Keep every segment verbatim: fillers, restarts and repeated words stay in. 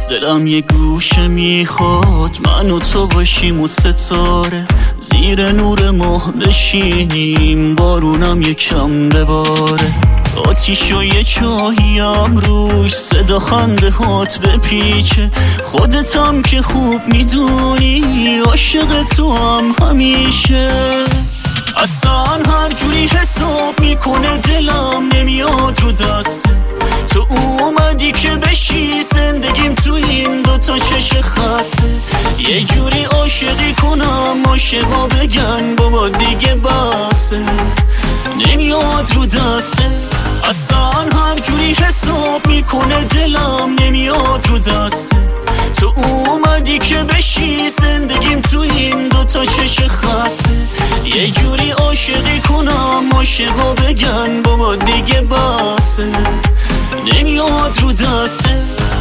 دلم یه گوشه میخواد من و تو باشیم و ستاره زیر نور ماه بشینیم بارونم یکم بباره آتیش و یه چاهیم روش صدا خنده هات بپیچه خودتم که خوب میدونی عاشق تو هم همیشه اصلا هر جوری حساب میکنه دلم نمیاد رو دسته تو اومدی که بشی زندگیم تو این دوتا چش خسته یه جوری عاشقی کنم عاشقا بگن بابا دیگه بسه نمیاد رو دسته اصلا هر جوری حساب میکنه دلم نمیاد رو دسته تو اومدی که بشی زندگیم تو این دوتا چش خسته یه جوری عاشقی کنم عاشقا بگن بابا دیگه بسه نمیاد رو دسته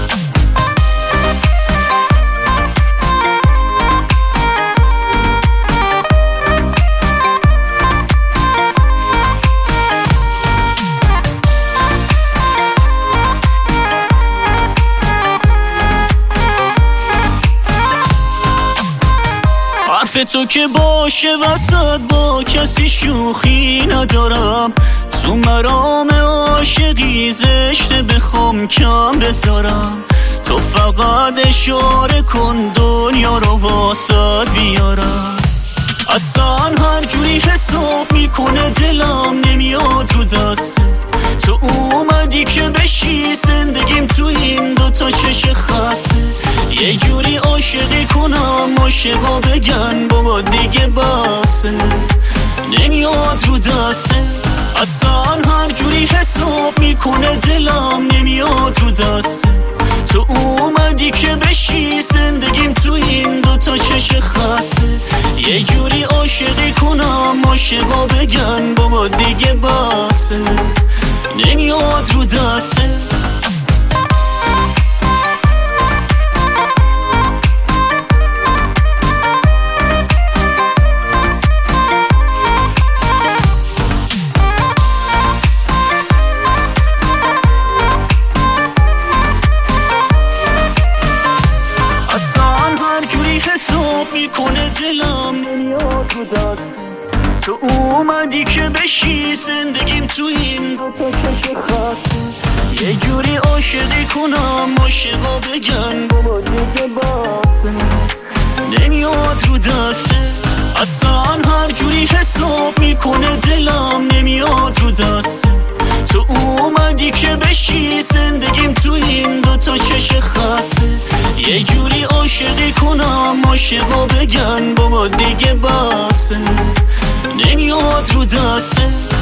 حرف تو که باشه وسط با کسی شوخی ندارم تو مرام عاشقی زشته بخوام کم بذارم تو فقط اشاره کن دنیا رو واسط بیارم اصلا هر جوری حساب میکنه دلم نمیاد رو دسته تو اومدی که بشی زندگیم تو این دوتا چش خسته یه جوری عاشقی کنم عاشقا بگن بابا دیگه بسه نمیاد رو دسته اصلا هر جوری حساب میکنه دلم نمیاد رو دسته تو اومدی که بشی زندگیم تو این دوتا چش خسته یه جوری عاشقی کنم عاشقا بگن بابا دیگه بسه نمیاد رو دسته حساب میکنه دلم نمیاد رو دست تو اومدی که بشی زندگیم تو این دوتا چش خسته یه جوری عاشقی کنم عاشقا بگن بابا دیگه بسه نمیاد رو دسته اصلا هر جوری حساب میکنه دلم نمیاد رو دسته تو اومدی که بشی زندگیم تو این دوتا چش خسته یه جوری عاشقی کنم عاشقا بگن بابا دیگه بسه نمیاد رو دسته